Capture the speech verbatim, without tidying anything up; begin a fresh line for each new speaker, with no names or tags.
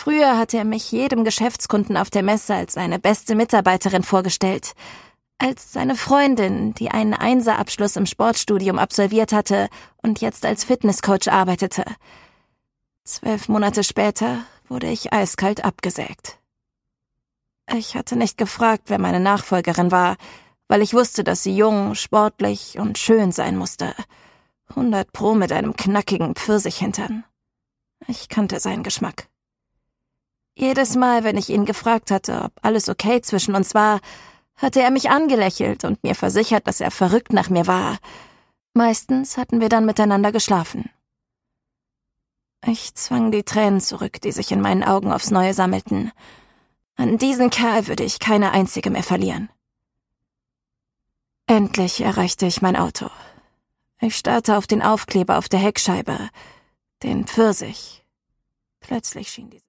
Früher hatte er mich jedem Geschäftskunden auf der Messe als seine beste Mitarbeiterin vorgestellt. Als seine Freundin, die einen Einserabschluss im Sportstudium absolviert hatte und jetzt als Fitnesscoach arbeitete. Zwölf Monate später wurde ich eiskalt abgesägt. Ich hatte nicht gefragt, wer meine Nachfolgerin war, weil ich wusste, dass sie jung, sportlich und schön sein musste. Hundert Pro mit einem knackigen Pfirsichhintern. Ich kannte seinen Geschmack. Jedes Mal, wenn ich ihn gefragt hatte, ob alles okay zwischen uns war, hatte er mich angelächelt und mir versichert, dass er verrückt nach mir war. Meistens hatten wir dann miteinander geschlafen. Ich zwang die Tränen zurück, die sich in meinen Augen aufs Neue sammelten. An diesen Kerl würde ich keine einzige mehr verlieren. Endlich erreichte ich mein Auto. Ich starrte auf den Aufkleber auf der Heckscheibe, den Pfirsich. Plötzlich schien diese